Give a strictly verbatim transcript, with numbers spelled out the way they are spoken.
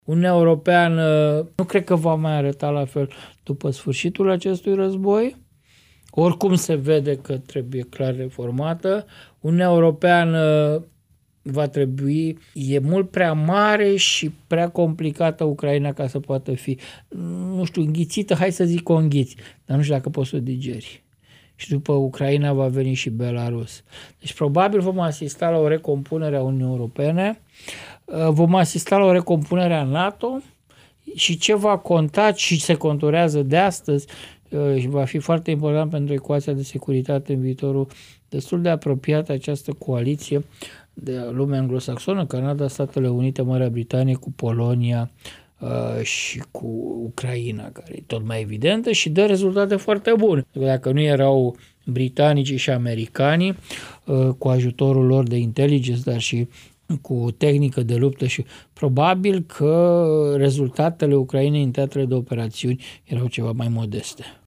Uniunea Europeană nu cred că va mai arăta la fel după sfârșitul acestui război. Oricum se vede că trebuie clar reformată. Uniunea Europeană va trebui, e mult prea mare și prea complicată Ucraina ca să poată fi, nu știu, înghițită, hai să zic o înghiți, dar nu știu dacă poți să o digeri. Și după Ucraina va veni și Belarus. Deci probabil vom asista la o recompunere a Uniunii Europene, vom asista la o recompunere a NATO și ce va conta și se conturează de astăzi și va fi foarte important pentru ecuația de securitate în viitorul destul de apropiat, această coaliție de lumea anglosaxonă, Canada, Statele Unite, Marea Britanie, cu Polonia uh, și cu Ucraina, care e tot mai evidentă și dă rezultate foarte bune. Dacă nu erau britanicii și americanii, uh, cu ajutorul lor de intelligence, dar și cu tehnică de luptă, și probabil că rezultatele Ucrainei în teatrele de operațiuni erau ceva mai modeste.